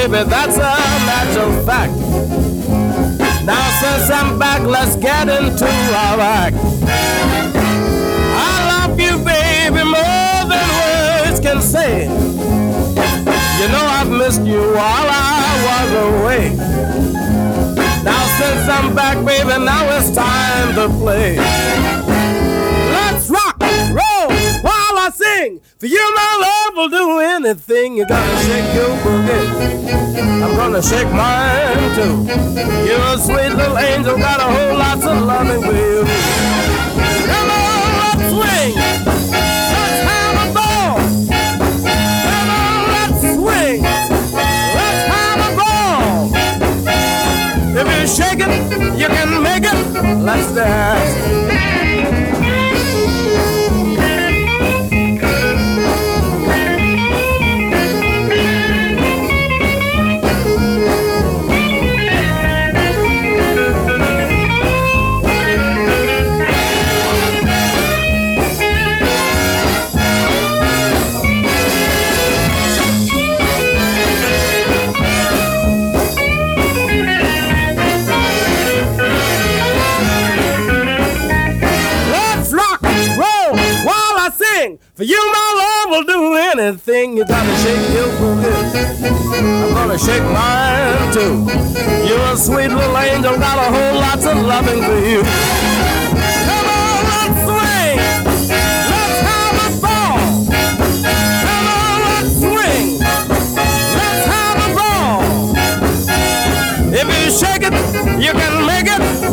baby, that's a natural fact. Now since I'm back, let's get into our act. I love you, baby, more than words can say. You know I've missed you while I was away. Now since I'm back, baby, now it's time to play. Let's rock, roll, while I sing. For you, my love will do anything. You gotta shake your boogie. I'm gonna shake mine too. You're a sweet little angel, got a whole lot of loving for you. Come on, let's swing. Let's have a ball. Come on, let's swing. Let's have a ball. If you shake it, you can make it. Let's dance. For you, my love will do anything. You gotta shake your booty. I'm gonna shake mine too. You're a sweet little angel, got a whole lot of loving for you. Come on, let's swing. Let's have a ball. Come on, let's swing. Let's have a ball. If you shake it, you can make it.